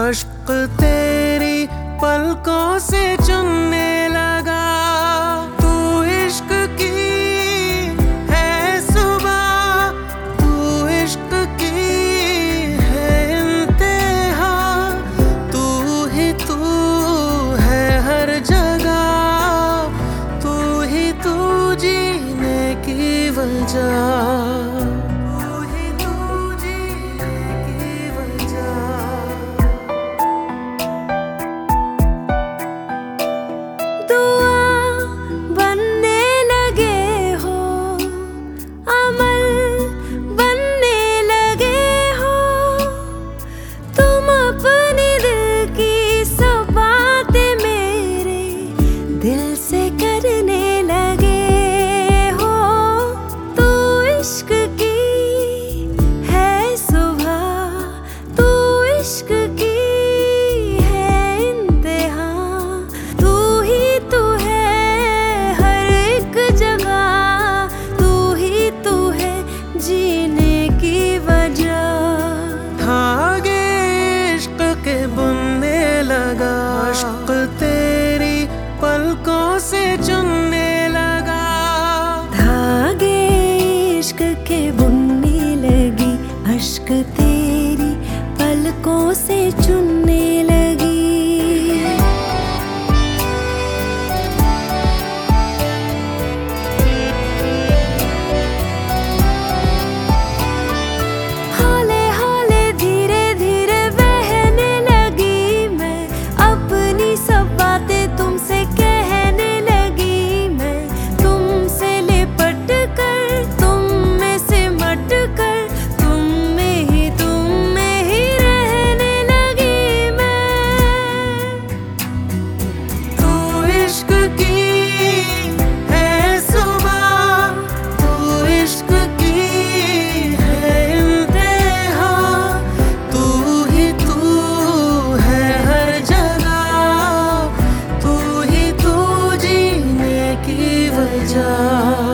अश्क तेरी पलकों से चुनने लगा। तू इश्क की है सुबह, तू इश्क की है इंतहा, तू ही तू है हर जगह, तू ही तू जीने की वजह। दिल से करने लगे हो, तू इश्क की है सुबह, तू इश्क की है इंतहा, तू ही तू है हर एक जगह, तू ही तू है जीने की वजह। धागे इश्क के बुनने लगा, अश्क तेरी पलकों से चुनने लगा। धागे इश्क के बुनने लगी, अश्क तेरी पलकों से चुनने लगी। हौले हौले धीरे धीरे बहने लगी मैं, अपनी सब बातें तुमसे कहने लगी मैं। तुमसे लिपट कर, तुम में सिमट कर, तुम में ही रहने लगी मैं। तू इश्क की है सुबह, तू इश्क की है इंतहा, तू ही तू है हर जगह, तू ही तू जीने की वजह।